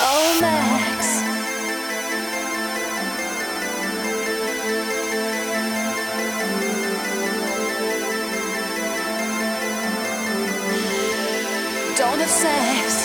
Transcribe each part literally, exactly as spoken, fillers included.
Oh, Max. Don't have sex.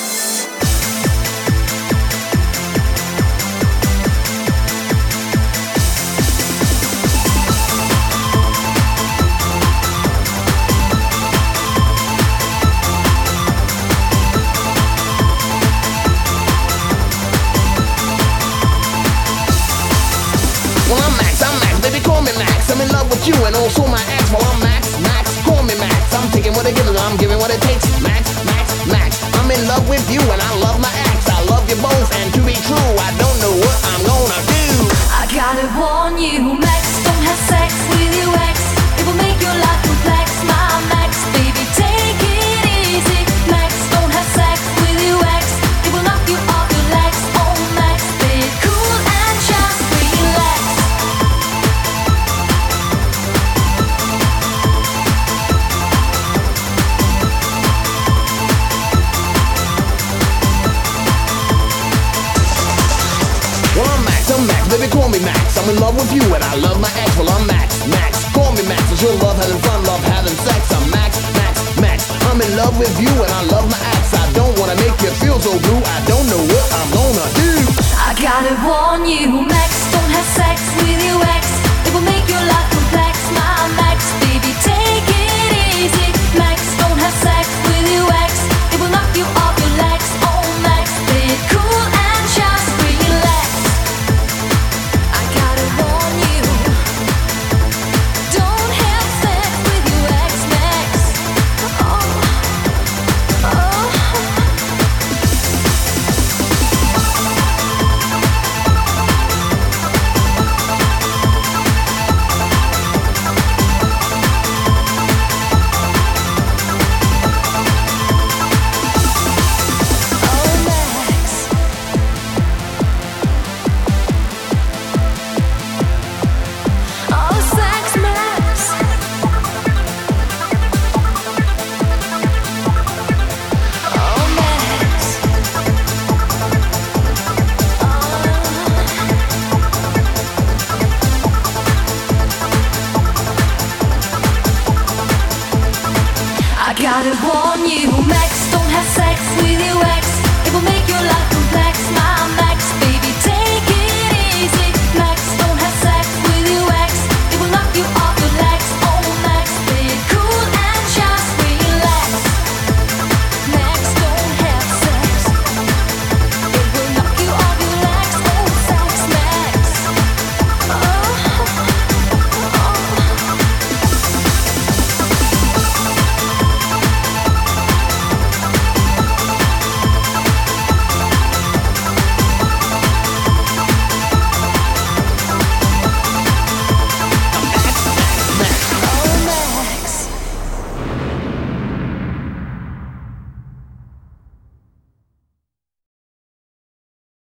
Well, I'm Max, I'm Max, baby, call me Max. I'm in love with you and also my ex. Well, I'm Max, Max, call me Max. I'm taking what it gives, I'm giving what it takes. Max, Max, Max. I'm in love with you and I love my ex. I love you both, and to be true, I don't know what I'm gonna do. I gotta warn you, Max, don't have sex with your ex. It will make your life complex, my Max, baby, take it easy. Max, don't have sex with your ex. It will knock you off your legs. Oh, Max, stay cool and just relax. Well, I'm Max, I'm Max, baby, call me Max. I'm in love with you and I love my ex. Well, I'm Max, Max, call me Max. It's your love, having fun, love having sex. I'm Max, Max, Max. I'm in love with you and I love my ex. I don't wanna make you feel so blue.